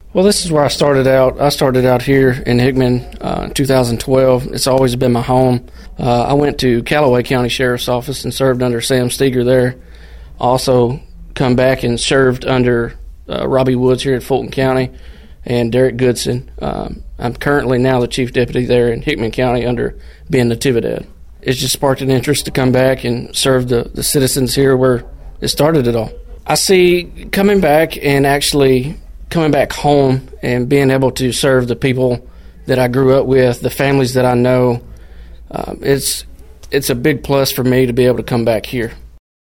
Well, this is where I started out. I started out here in Hickman in 2012. It's always been my home. I went to Callaway County Sheriff's Office and served under Sam Steger there. Also come back and served under Robbie Woods here at Fulton County and Derek Goodson. I'm currently now the Chief Deputy there in Hickman County under Ben Natividad. It's just sparked an interest to come back and serve the citizens here where it started it all. I see coming back and actually coming back home and being able to serve the people that I grew up with, the families that I know, it's a big plus for me to be able to come back here.